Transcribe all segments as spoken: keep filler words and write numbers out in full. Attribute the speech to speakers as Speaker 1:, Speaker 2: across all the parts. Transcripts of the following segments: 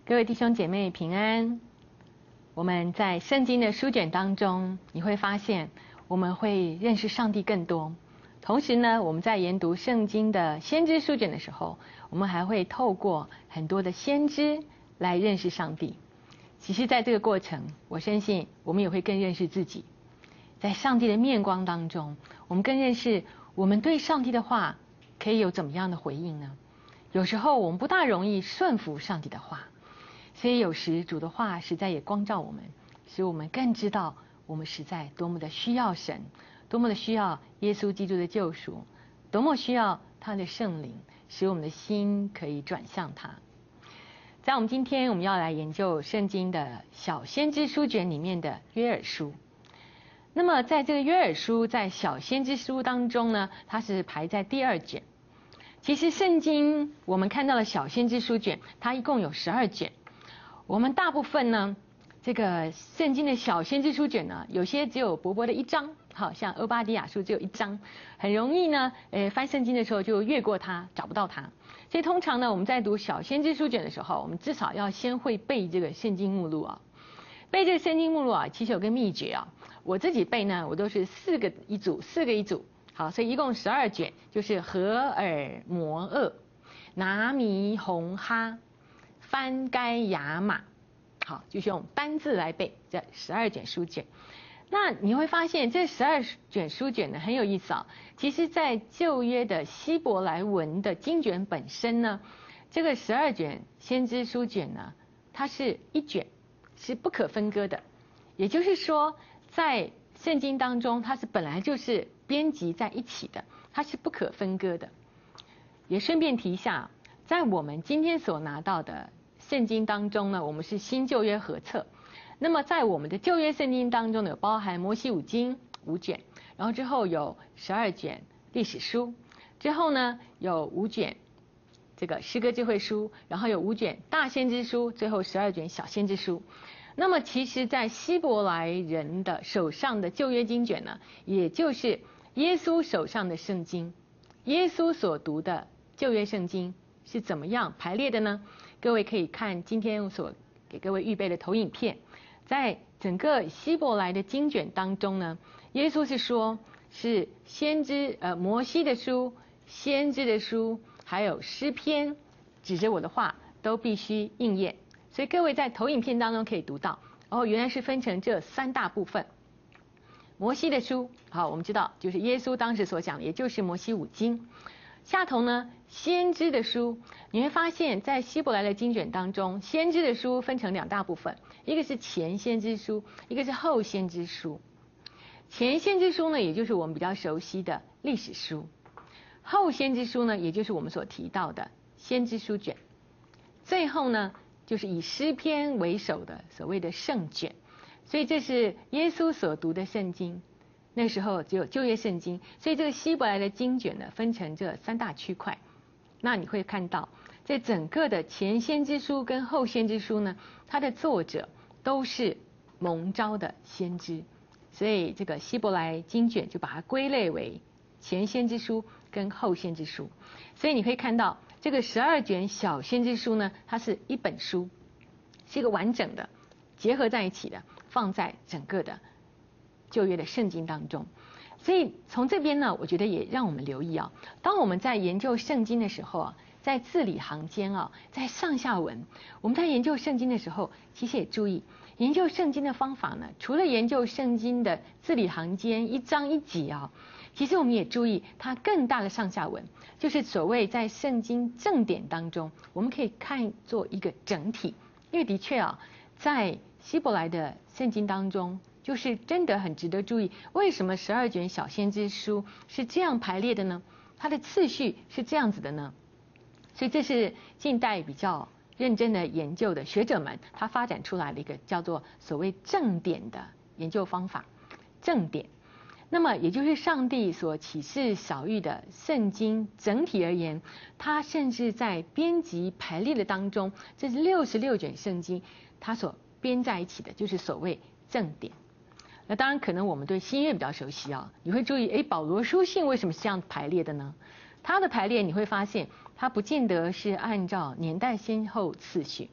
Speaker 1: 各位弟兄姐妹平安。我们在圣经的书卷当中，你会发现我们会认识上帝更多。同时呢，我们在研读圣经的先知书卷的时候，我们还会透过很多的先知来认识上帝。其实在这个过程，我相信我们也会更认识自己。在上帝的面光当中，我们更认识我们对上帝的话可以有怎么样的回应呢？有时候我们不大容易顺服上帝的话，所以有时主的话实在也光照我们，使我们更知道我们实在多么的需要神，多么的需要耶稣基督的救赎，多么需要他的圣灵，使我们的心可以转向他。在我们今天我们要来研究圣经的小先知书卷里面的约珥书。那么在这个约珥书在小先知书当中呢，它是排在第二卷。其实圣经我们看到的小先知书卷，它一共有十二卷。我们大部分呢，这个圣经的小先知书卷呢，有些只有薄薄的一章，好像欧巴底亚书只有一章，很容易呢，呃，翻圣经的时候就越过它，找不到它。所以通常呢，我们在读小先知书卷的时候，我们至少要先会背这个圣经目录啊。背这个圣经目录啊，其实有个秘诀啊。我自己背呢，我都是四个一组，四个一组，好，所以一共十二卷，就是荷尔摩厄、拿弥红哈、翻该亚玛，好，就是用单字来背这十二卷书卷。那你会发现这十二卷书卷呢很有意思啊。其实，在旧约的希伯来文的经卷本身呢，这个十二卷先知书卷呢，它是一卷，是不可分割的。也就是说，在圣经当中，它是本来就是编辑在一起的，它是不可分割的。也顺便提一下，在我们今天所拿到的圣经当中呢，我们是新旧约合册。那么在我们的旧约圣经当中呢，有包含摩西五经五卷，然后之后有十二卷历史书，之后呢有五卷这个诗歌智慧书，然后有五卷大先知书，最后十二卷小先知书。那么其实在希伯来人的手上的旧约经卷呢，也就是耶稣手上的圣经，耶稣所读的旧约圣经是怎么样排列的呢？各位可以看今天所给各位预备的投影片。在整个希伯来的经卷当中呢，耶稣是说是先知呃摩西的书、先知的书，还有诗篇，指着我的话都必须应验。所以各位在投影片当中可以读到，哦，原来是分成这三大部分。摩西的书，好，我们知道就是耶稣当时所讲的，也就是摩西五经。下头呢，先知的书，你会发现在希伯来的经卷当中，先知的书分成两大部分，一个是前先知书，一个是后先知书。前先知书呢，也就是我们比较熟悉的历史书；后先知书呢，也就是我们所提到的先知书卷。最后呢，就是以诗篇为首的所谓的圣卷。所以这是耶稣所读的圣经。那时候只有旧约圣经，所以这个希伯来的经卷呢，分成这三大区块。那你会看到，在整个的前先知书跟后先知书呢，它的作者都是蒙召的先知，所以这个希伯来经卷就把它归类为前先知书跟后先知书。所以你可以看到，这个十二卷小先知书呢，它是一本书，是一个完整的，结合在一起的，放在整个的旧约的圣经当中。所以从这边呢，我觉得也让我们留意啊，当我们在研究圣经的时候啊，在字里行间啊，在上下文，我们在研究圣经的时候，其实也注意研究圣经的方法呢，除了研究圣经的字里行间一章一节啊，其实我们也注意它更大的上下文，就是所谓在圣经正典当中，我们可以看作一个整体。因为的确啊，在希伯来的圣经当中，就是真的很值得注意，为什么十二卷小先知书是这样排列的呢？它的次序是这样子的呢？所以这是近代比较认真的研究的学者们，他发展出来的一个叫做所谓正典的研究方法。正典，那么也就是上帝所启示晓谕的圣经整体而言，它甚至在编辑排列的当中，这是六十六卷圣经，它所编在一起的，就是所谓正典。那当然，可能我们对新约比较熟悉啊，你会注意，哎，保罗书信为什么是这样排列的呢？它的排列你会发现，它不见得是按照年代先后次序，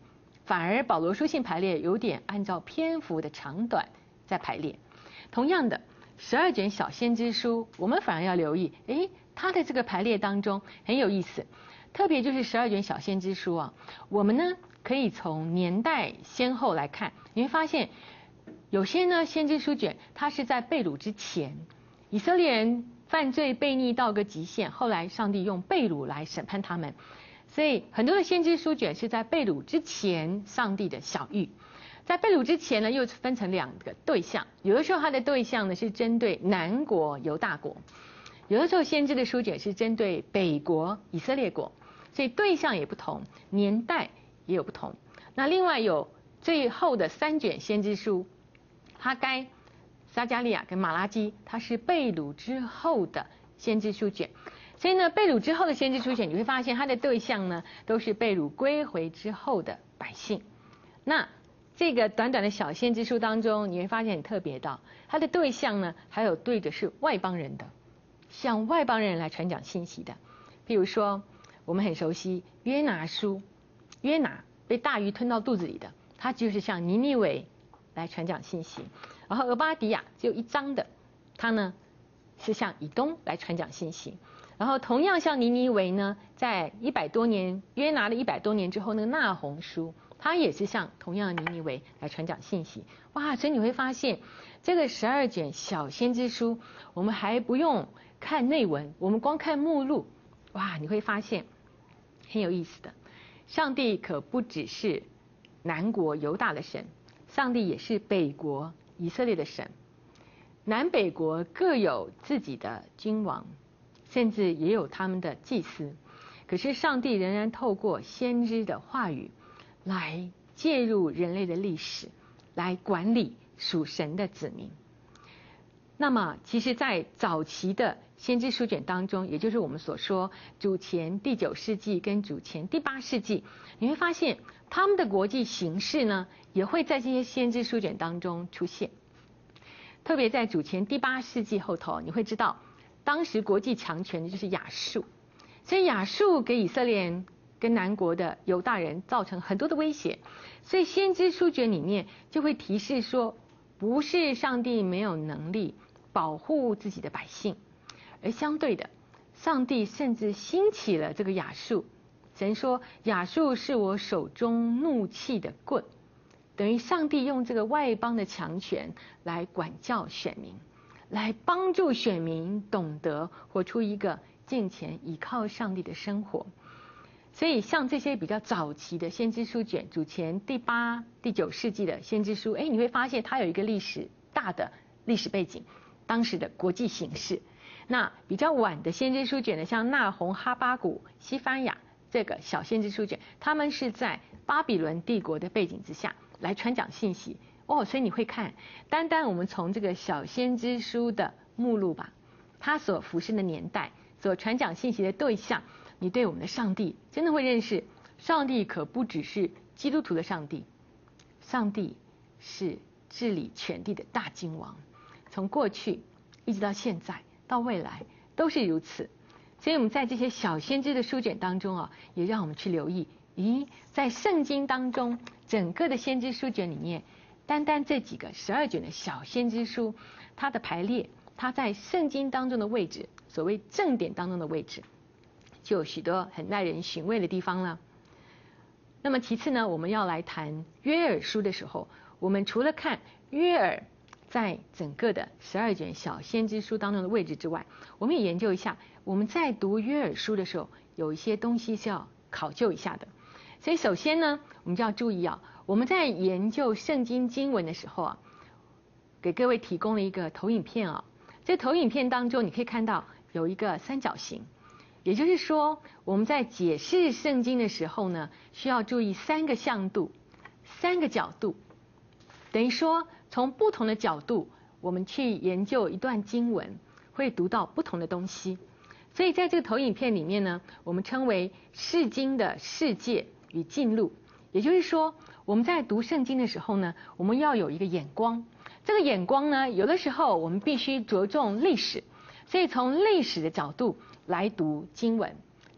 Speaker 1: 反而保罗书信排列有点按照篇幅的长短在排列。同样的，十二卷小先知书，我们反而要留意，诶，它的这个排列当中很有意思，特别就是十二卷小先知书啊，我们呢可以从年代先后来看，你会发现有些呢先知书卷它是在被掳之前，以色列人犯罪悖逆到个极限，后来上帝用被掳来审判他们，所以很多的先知书卷是在被掳之前上帝的晓谕。在被掳之前呢，又分成两个对象，有的时候它的对象呢是针对南国犹大国，有的时候先知的书卷是针对北国以色列国，所以对象也不同，年代也有不同。那另外有最后的三卷先知书，哈该、撒迦利亚跟马拉基，它是被掳之后的先知书卷。所以呢，被掳之后的先知书卷，你会发现它的对象呢都是被掳归回之后的百姓。那这个短短的小先知书当中，你会发现很特别的，它的对象呢还有对的是外邦人的，向外邦人来传讲信息的。譬如说我们很熟悉约拿书，约拿被大鱼吞到肚子里的，他就是向尼尼微来传讲信息。然后俄巴底亚只有一章的，他呢是向以东来传讲信息。然后同样像尼尼微呢，在一百多年约拿了一百多年之后，那个那鸿书，他也是向同样的尼尼微来传讲信息。哇，所以你会发现这个十二卷小先知书，我们还不用看内文，我们光看目录，哇，你会发现很有意思的。上帝可不只是南国犹大的神，上帝也是北国以色列的神。南北国各有自己的君王，甚至也有他们的祭司，可是上帝仍然透过先知的话语来介入人类的历史，来管理属神的子民。那么其实在早期的先知书卷当中，也就是我们所说主前第九世纪跟主前第八世纪，你会发现他们的国际形势呢也会在这些先知书卷当中出现。特别在主前第八世纪后头，你会知道当时国际强权的就是亚述，所以亚述给以色列人跟南国的犹大人造成很多的威胁，所以先知书卷里面就会提示说，不是上帝没有能力保护自己的百姓，而相对的，上帝甚至兴起了这个亚述。神说亚述是我手中怒气的棍，等于上帝用这个外邦的强权来管教选民，来帮助选民懂得活出一个敬虔倚靠上帝的生活。所以像这些比较早期的先知书卷，主前第八、第九世纪的先知书，哎，你会发现它有一个历史大的历史背景，当时的国际形势。那比较晚的先知书卷呢，像那鸿、哈巴谷、西番雅这个小先知书卷，他们是在巴比伦帝国的背景之下来传讲信息。哦，所以你会看，单单我们从这个小先知书的目录吧，它所服侍的年代，所传讲信息的对象，你对我们的上帝真的会认识，上帝可不只是基督徒的上帝，上帝是治理全地的大君王，从过去一直到现在到未来都是如此。所以我们在这些小先知的书卷当中啊，也让我们去留意，咦，在圣经当中整个的先知书卷里面，单单这几个十二卷的小先知书，它的排列，它在圣经当中的位置，所谓正典当中的位置，就有许多很耐人寻味的地方了。那么其次呢，我们要来谈约珥书的时候，我们除了看约珥在整个的十二卷小先知书当中的位置之外，我们也研究一下，我们在读约珥书的时候，有一些东西是要考究一下的。所以首先呢，我们就要注意啊，我们在研究圣经经文的时候啊，给各位提供了一个投影片啊。这投影片当中，你可以看到有一个三角形，也就是说，我们在解释圣经的时候呢，需要注意三个向度、三个角度，等于说从不同的角度，我们去研究一段经文，会读到不同的东西。所以在这个投影片里面呢，我们称为释经的世界与进路。也就是说，我们在读圣经的时候呢，我们要有一个眼光。这个眼光呢，有的时候我们必须着重历史，所以从历史的角度来读经文，从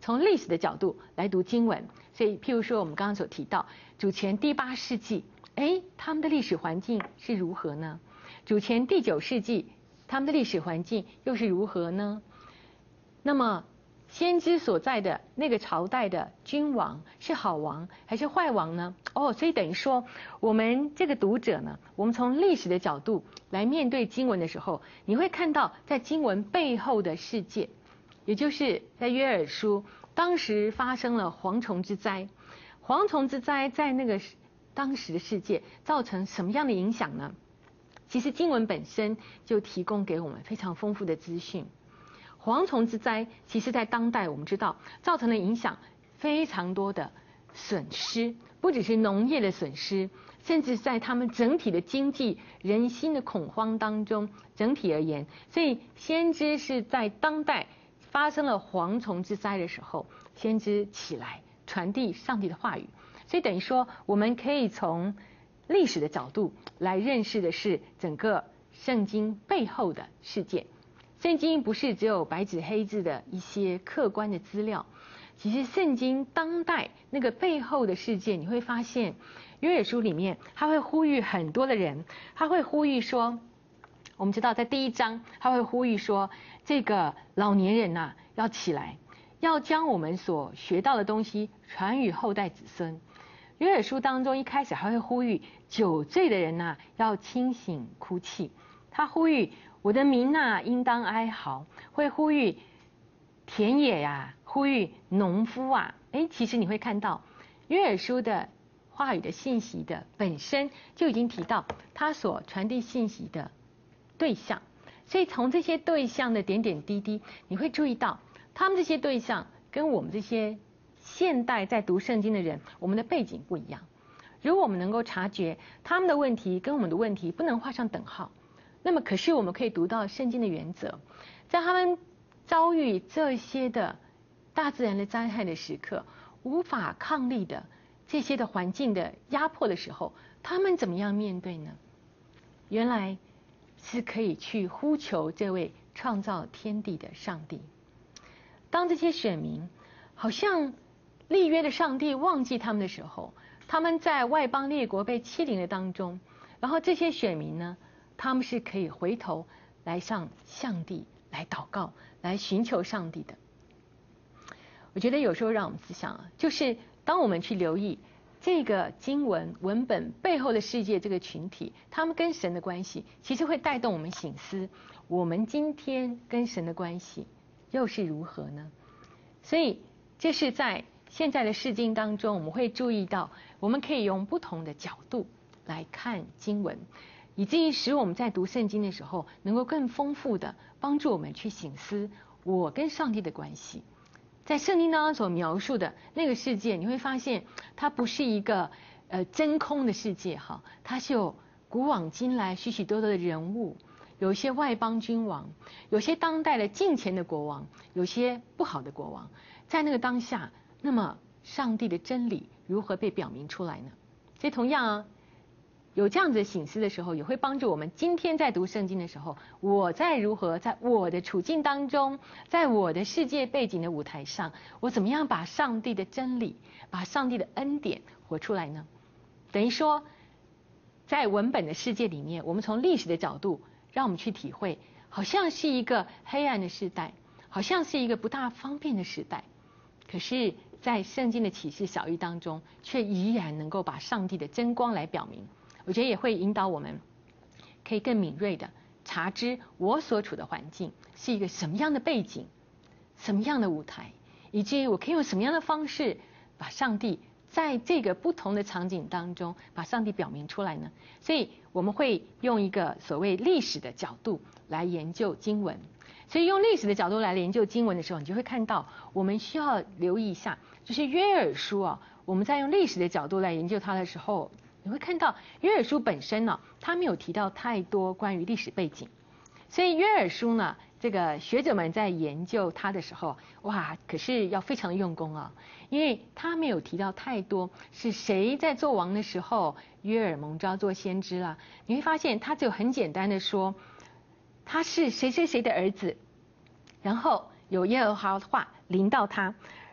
Speaker 1: 从历史的角度来读经文。所以，譬如说我们刚刚所提到主前第八世纪，哎，他们的历史环境是如何呢？主前第九世纪，他们的历史环境又是如何呢？那么，先知所在的那个朝代的君王是好王还是坏王呢？哦，所以等于说，我们这个读者呢，我们从历史的角度来面对经文的时候，你会看到在经文背后的世界，也就是在约珥书当时发生了蝗虫之灾，蝗虫之灾在那个当时的世界造成什么样的影响呢？其实经文本身就提供给我们非常丰富的资讯。蝗虫之灾，其实在当代我们知道造成的影响非常多的损失，不只是农业的损失，甚至在他们整体的经济、人心的恐慌当中，整体而言，所以先知是在当代发生了蝗虫之灾的时候，先知起来传递上帝的话语。所以等于说，我们可以从历史的角度来认识的是整个圣经背后的世界。圣经不是只有白纸黑字的一些客观的资料，其实圣经当代那个背后的世界，你会发现约珥书里面他会呼吁很多的人，他会呼吁说，我们知道在第一章他会呼吁说，这个老年人呐、啊、要起来，要将我们所学到的东西传与后代子孙。约珥书当中一开始还会呼吁酒醉的人呐、啊、要清醒哭泣，他呼吁我的民啊，应当哀嚎，会呼吁田野呀、啊，呼吁农夫啊。哎，其实你会看到约珥书的话语的信息的本身就已经提到他所传递信息的对象，所以从这些对象的点点滴滴，你会注意到他们这些对象跟我们这些现代在读圣经的人，我们的背景不一样。如果我们能够察觉他们的问题跟我们的问题不能画上等号，那么可是我们可以读到圣经的原则，在他们遭遇这些的大自然的灾害的时刻，无法抗力的这些的环境的压迫的时候，他们怎么样面对呢？原来是可以去呼求这位创造天地的上帝。当这些选民好像立约的上帝忘记他们的时候，他们在外邦列国被欺凌的当中，然后这些选民呢，他们是可以回头来向上帝来祷告，来寻求上帝的。我觉得有时候让我们思想啊，就是当我们去留意这个经文文本背后的世界这个群体，他们跟神的关系，其实会带动我们省思，我们今天跟神的关系又是如何呢？所以这是在现在的释经当中，我们会注意到，我们可以用不同的角度来看经文，以至于使我们在读圣经的时候，能够更丰富的帮助我们去省思我跟上帝的关系。在圣经当中所描述的那个世界，你会发现它不是一个呃真空的世界哈，它是有古往今来许许多多的人物，有一些外邦君王，有些当代的近前的国王，有些不好的国王，在那个当下，那么上帝的真理如何被表明出来呢？所以同样啊，有这样子的省思的时候，也会帮助我们今天在读圣经的时候，我在如何在我的处境当中，在我的世界背景的舞台上，我怎么样把上帝的真理，把上帝的恩典活出来呢？等于说，在文本的世界里面，我们从历史的角度，让我们去体会，好像是一个黑暗的时代，好像是一个不大方便的时代，可是在圣经的启示小义当中，却依然能够把上帝的真光来表明。我觉得也会引导我们，可以更敏锐的察知我所处的环境是一个什么样的背景，什么样的舞台，以至于我可以用什么样的方式把上帝在这个不同的场景当中把上帝表明出来呢？所以我们会用一个所谓历史的角度来研究经文。所以用历史的角度来研究经文的时候，你就会看到我们需要留意一下，就是约珥书啊，我们在用历史的角度来研究它的时候，你会看到约珥书本身呢、啊，它没有提到太多关于历史背景，所以约珥书呢，这个学者们在研究它的时候，哇，可是要非常的用功啊，因为他没有提到太多是谁在做王的时候，约珥蒙召做先知啦，你会发现他只有很简单的说，他是谁谁谁的儿子，然后有耶和华的话临到他，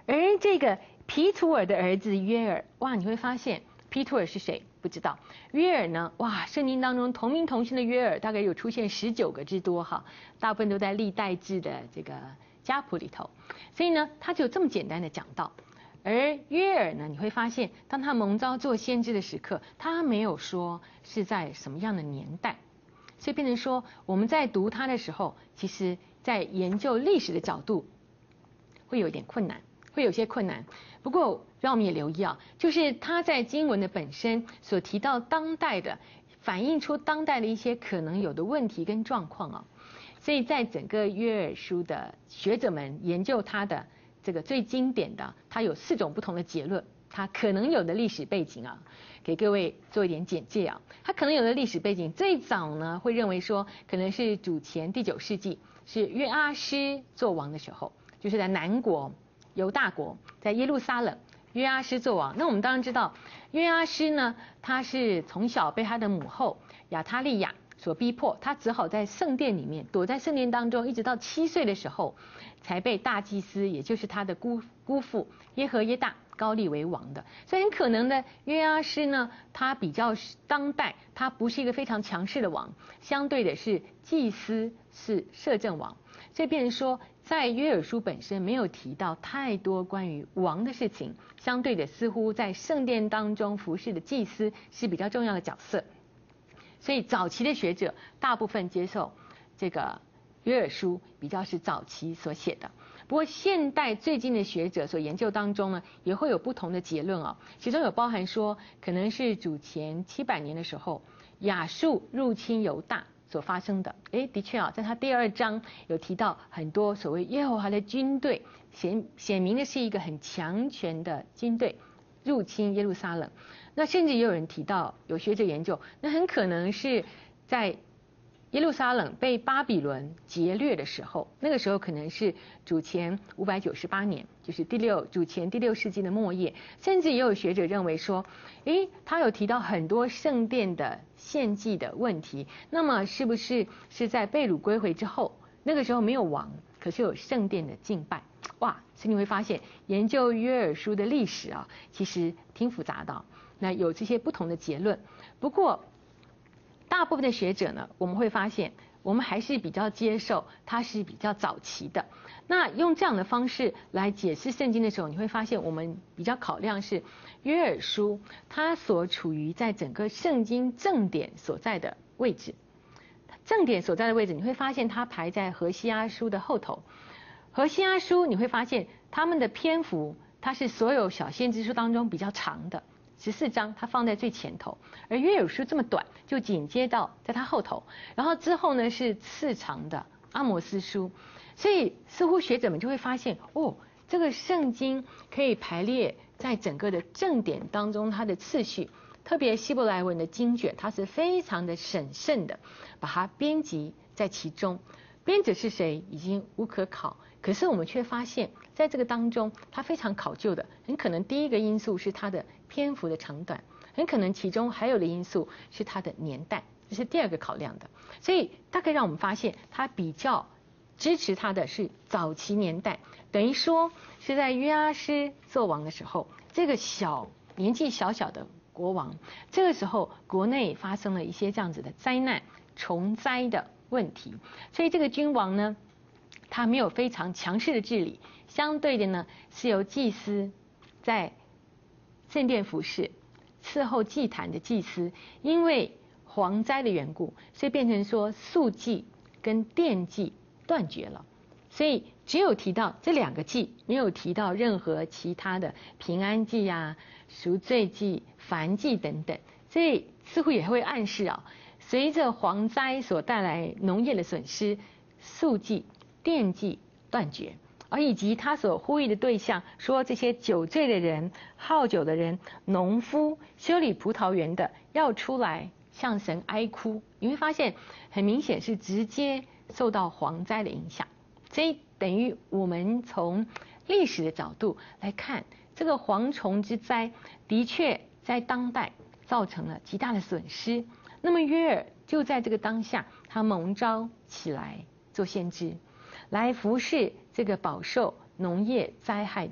Speaker 1: 而这个皮图尔的儿子约尔，哇，你会发现皮图尔是谁？不知道。约尔呢？哇，圣经当中同名同姓的约尔大概有出现十九个之多哈，大部分都在历代志的这个家谱里头。所以呢，他就这么简单的讲到。而约尔呢，你会发现，当他蒙召做先知的时刻，他没有说是在什么样的年代，所以变成说我们在读他的时候，其实在研究历史的角度会有一点困难，会有些困难。不过让我们也留意啊，就是他在经文的本身所提到当代的，反映出当代的一些可能有的问题跟状况啊。所以在整个约珥书的学者们研究他的这个最经典的，它有四种不同的结论，它可能有的历史背景啊，给各位做一点简介啊。它可能有的历史背景，最早呢会认为说，可能是主前第九世纪，是约阿施做王的时候，就是在南国犹大国，在耶路撒冷，约阿施做王。那我们当然知道，约阿施呢，他是从小被他的母后亚他利亚所逼迫，他只好在圣殿里面躲在圣殿当中，一直到七岁的时候，才被大祭司，也就是他的姑姑父耶和耶大高立为王的。所以很可能的，约阿施呢，他比较当代，他不是一个非常强势的王，相对的是祭司是摄政王，所以变成说，在约珥书本身没有提到太多关于王的事情，相对的似乎在圣殿当中服侍的祭司是比较重要的角色。所以早期的学者大部分接受这个约珥书比较是早期所写的。不过现代最近的学者所研究当中呢，也会有不同的结论哦。其中有包含说，可能是主前七百年的时候，亚述入侵犹大所发生的。诶，的确啊，在他第二章有提到很多所谓耶和华的军队，显显明的是一个很强权的军队入侵耶路撒冷。那甚至也有人提到，有学者研究，那很可能是在耶路撒冷被巴比伦劫掠的时候，那个时候可能是主前五百九十八年，就是第六主前第六世纪的末叶。甚至也有学者认为说，诶，他有提到很多圣殿的献祭的问题，那么是不是是在被掳归回之后，那个时候没有王，可是有圣殿的敬拜？哇，所以你会发现研究约珥书的历史啊，其实挺复杂的。那有这些不同的结论，不过大部分的学者呢，我们会发现，我们还是比较接受它是比较早期的。那用这样的方式来解释圣经的时候，你会发现我们比较考量是约珥书它所处于在整个圣经正典所在的位置。正典所在的位置，你会发现它排在何西阿书的后头。何西阿书你会发现他们的篇幅，它是所有小先知书当中比较长的。十四章它放在最前头，而约珥书这么短，就紧接到在它后头，然后之后呢是次长的阿摩斯书，所以似乎学者们就会发现，哦，这个圣经可以排列在整个的正典当中，它的次序，特别希伯来文的经卷，它是非常的审慎的，把它编辑在其中。编者是谁已经无可考，可是我们却发现，在这个当中，它非常考究的，很可能第一个因素是它的篇幅的长短，很可能其中还有的因素是它的年代，这是第二个考量的。所以大概让我们发现，它比较支持它的是早期年代，等于说是在约阿施做王的时候，这个小年纪小小的国王，这个时候国内发生了一些这样子的灾难、虫灾的问题，所以这个君王呢，他没有非常强势的治理，相对的呢是由祭司在圣殿服侍，伺候祭坛的祭司，因为蝗灾的缘故，所以变成说素祭跟奠祭断绝了，所以只有提到这两个祭，没有提到任何其他的平安祭啊、赎罪祭、燔祭等等，所以似乎也会暗示啊，随着蝗灾所带来农业的损失，素祭、奠祭断绝，而以及他所呼吁的对象，说这些酒醉的人、好酒的人、农夫、修理葡萄园的，要出来向神哀哭。你会发现，很明显是直接受到蝗灾的影响，所以等于我们从历史的角度来看，这个蝗虫之灾的确在当代造成了极大的损失。那么约珥就在这个当下，他蒙召起来做先知，来服侍这个饱受农业灾害的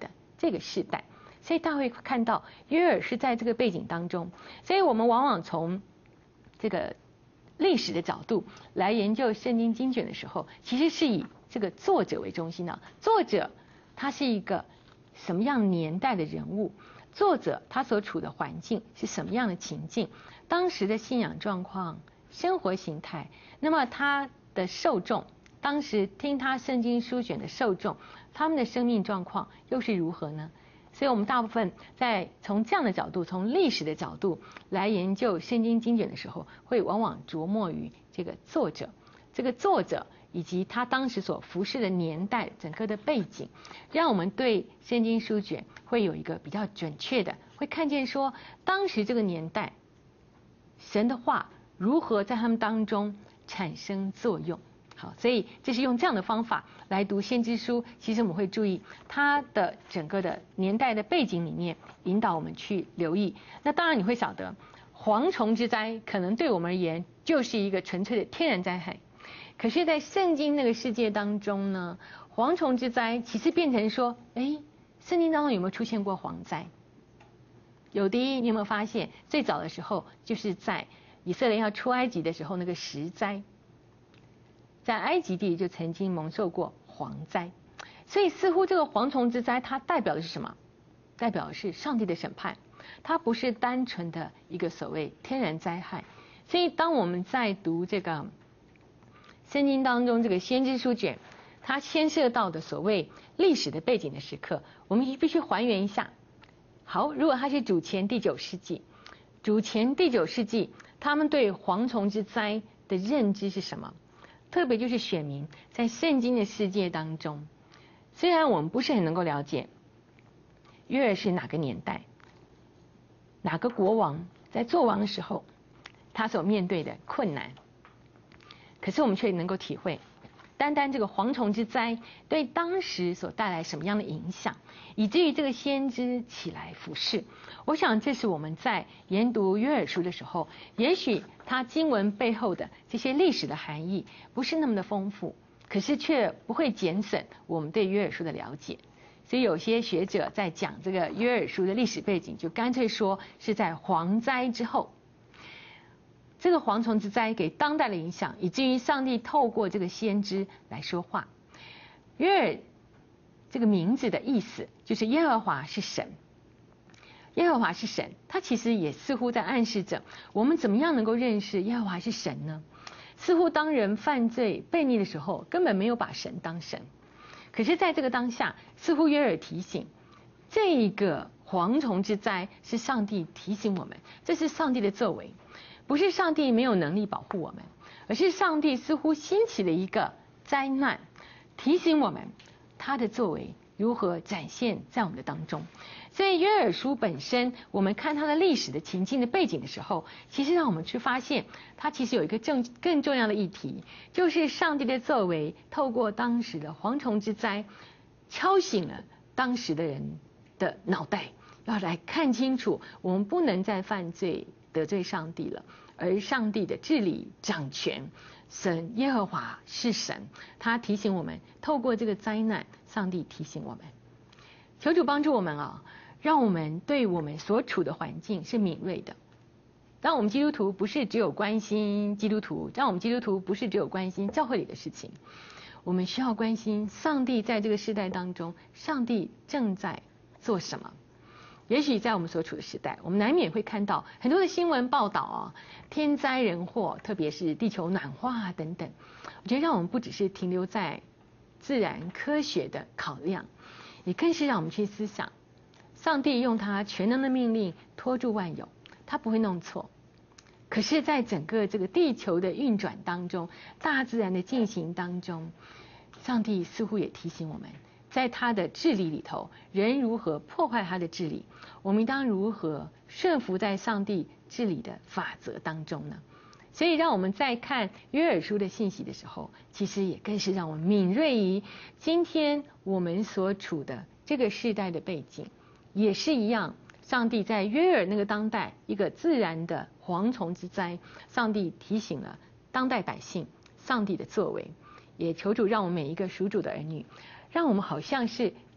Speaker 1: 这个世代。所以大家会看到约珥是在这个背景当中，所以我们往往从这个历史的角度来研究圣经经卷的时候，其实是以这个作者为中心的。作者他是一个什么样年代的人物？作者他所处的环境是什么样的情境？当时的信仰状况、生活形态，那么他的受众，当时听他圣经书卷的受众，他们的生命状况又是如何呢？所以我们大部分在从这样的角度，从历史的角度来研究圣经经卷的时候，会往往琢磨于这个作者，这个作者以及他当时所服侍的年代整个的背景，让我们对圣经书卷会有一个比较准确的，会看见说当时这个年代神的话如何在他们当中产生作用。好，所以这是用这样的方法来读先知书，其实我们会注意它的整个的年代的背景里面，引导我们去留意。那当然你会晓得，蝗虫之灾可能对我们而言就是一个纯粹的天然灾害，可是在圣经那个世界当中呢，蝗虫之灾其实变成说，哎，圣经当中有没有出现过蝗灾？有的，你有没有发现最早的时候就是在以色列要出埃及的时候那个十灾，在埃及地就曾经蒙受过蝗灾，所以似乎这个蝗虫之灾它代表的是什么？代表的是上帝的审判，它不是单纯的一个所谓天然灾害。所以当我们在读这个圣经当中这个先知书卷，它牵涉到的所谓历史的背景的时刻，我们必须还原一下。好，如果它是主前第九世纪，主前第九世纪他们对蝗虫之灾的认知是什么？特别就是选民在圣经的世界当中，虽然我们不是很能够了解约珥是哪个年代、哪个国王在做王的时候他所面对的困难，可是我们却能够体会，单单这个蝗虫之灾对当时所带来什么样的影响，以至于这个先知起来服侍。我想这是我们在研读约珥书的时候，也许它经文背后的这些历史的含义不是那么的丰富，可是却不会减损我们对约珥书的了解。所以有些学者在讲这个约珥书的历史背景，就干脆说是在蝗灾之后，这个蝗虫之灾给当代的影响，以至于上帝透过这个先知来说话。约珥这个名字的意思就是耶和华是神，耶和华是神，它其实也似乎在暗示着我们怎么样能够认识耶和华是神呢？似乎当人犯罪悖逆的时候，根本没有把神当神。可是在这个当下，似乎约珥提醒，这个蝗虫之灾是上帝提醒我们，这是上帝的作为，不是上帝没有能力保护我们，而是上帝似乎兴起了一个灾难，提醒我们他的作为如何展现在我们的当中。所以约珥书本身，我们看它的历史的情境的背景的时候，其实让我们去发现，它其实有一个更更重要的议题，就是上帝的作为透过当时的蝗虫之灾，敲醒了当时的人的脑袋，要来看清楚，我们不能再犯罪得罪上帝了，而上帝的治理掌权，神耶和华是神，他提醒我们，透过这个灾难，上帝提醒我们，求主帮助我们啊，让我们对我们所处的环境是敏锐的。让我们基督徒不是只有关心基督徒，让我们基督徒不是只有关心教会里的事情，我们需要关心上帝在这个时代当中，上帝正在做什么。也许在我们所处的时代，我们难免会看到很多的新闻报道啊，天灾人祸，特别是地球暖化等等。我觉得让我们不只是停留在自然科学的考量，也更是让我们去思想，上帝用他全能的命令托住万有，他不会弄错。可是在整个这个地球的运转当中，大自然的进行当中，上帝似乎也提醒我们，在他的治理里头，人如何破坏他的治理，我们当如何顺服在上帝治理的法则当中呢？所以让我们在看约珥书的信息的时候，其实也更是让我们敏锐于今天我们所处的这个世代的背景，也是一样，上帝在约珥那个当代一个自然的蝗虫之灾，上帝提醒了当代百姓上帝的作为，也求主让我们每一个属主的儿女，让我们好像是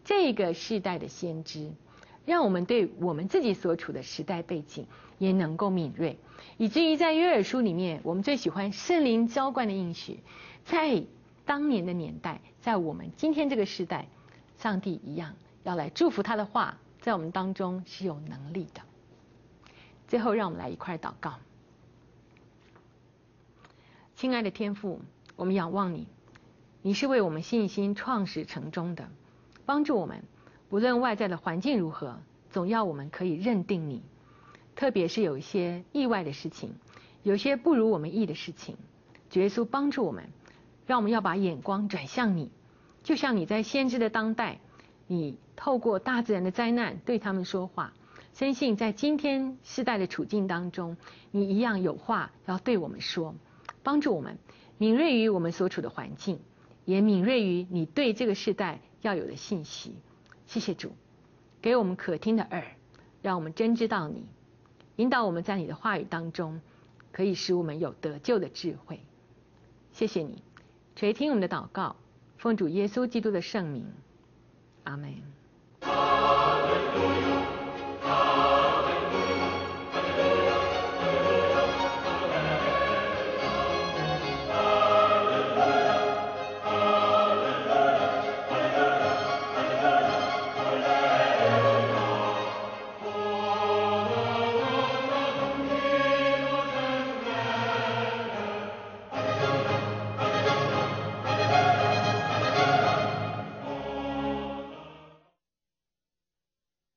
Speaker 1: 这个世代的先知，让我们对我们自己所处的时代背景也能够敏锐，以至于在约珥书里面，我们最喜欢圣灵浇灌的应许，在当年的年代，在我们今天这个时代，上帝一样要来祝福他的话，在我们当中是有能力的。最后，让我们来一块祷告。亲爱的天父，我们仰望你，你是为我们信心创始成终的，帮助我们，无论外在的环境如何，总要我们可以认定你。特别是有一些意外的事情，有一些不如我们意的事情，主耶稣帮助我们，让我们要把眼光转向你。就像你在先知的当代，你透过大自然的灾难对他们说话，深信在今天世代的处境当中，你一样有话要对我们说，帮助我们敏锐于我们所处的环境，也敏锐于你对这个世代要有的信息。谢谢主，给我们可听的耳，让我们真知道你，引导我们在你的话语当中，可以使我们有得救的智慧。谢谢你垂听我们的祷告，奉主耶稣基督的圣名，阿们。